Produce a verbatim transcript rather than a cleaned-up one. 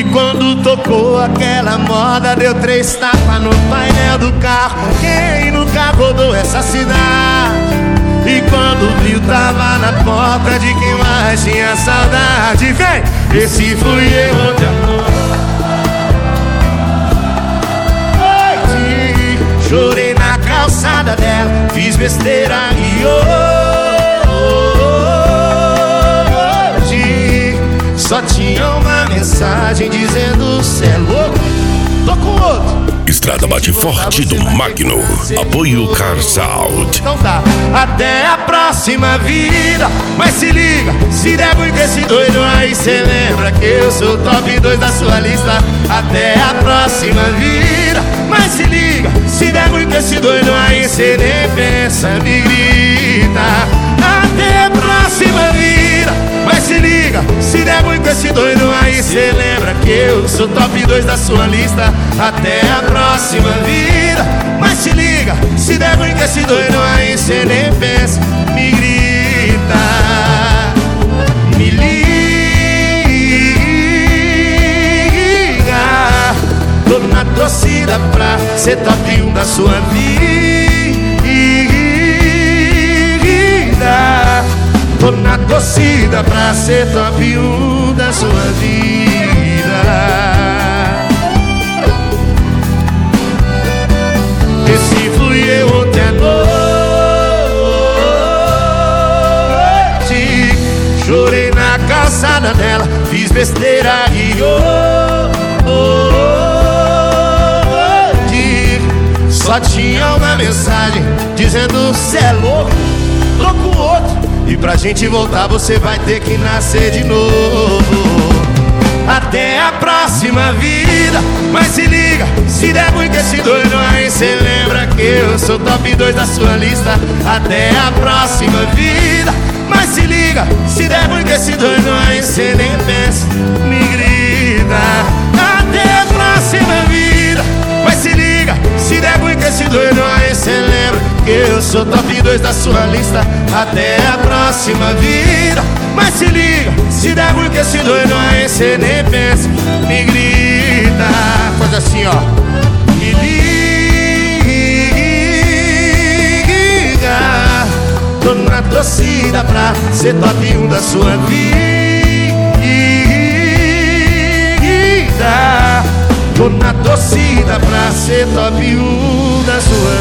Quando tocou aquela moda, deu três tapas no painel do carro. Quem nunca rodou essa cidade? E quando viu, tava na porta de quem mais tinha saudade. Vem! Esse fui eu ontem à noite. Chorei na calçada dela, fiz besteira e hoje só tinha uma mensagem dizendo: cê é louco, tô com outro. Estrada bate forte do Magno. Apoio Carsound. Então tá, até a próxima vida. Mas se liga, se der ruim com esse doido aí, cê lembra que eu sou top dois da sua lista. Até a próxima vida. Mas se liga, se der ruim com esse doido aí, cê nem pensa, me grita. Até a próxima vida. Mas se liga, se der ruim com esse doido aí, cê lembra que eu sou top dois da sua lista. Até a próxima vida. Mas se liga, se der ruim com esse doido aí, cê nem pensa, me grita. Me liga. Tô na torcida pra ser top um da sua vida. Tô na torcida pra ser top um da sua vida. Esse fui eu ontem à noite. Chorei na calçada dela, fiz besteira e hoje só tinha uma mensagem dizendo: cê é louco, tô com outro. E pra gente voltar você vai ter que nascer de novo. Até a próxima vida. Mas se liga, se der ruim com esse doido aí, cê lembra que eu sou top dois da sua lista. Até a próxima vida. Mas se liga, se der ruim com esse doido aí, cê nem pensa, me grita. Até a próxima vida. Mas se liga, se der ruim com esse doido aí, cê lembra que eu sou top dois da sua lista. Até a próxima vida. Mas se liga, se der ruim com esse doido aí, cê nem pensa, me grita. Faz assim, ó. Me liga. Tô na torcida pra ser top um da sua vida. Tô na torcida pra ser top um da sua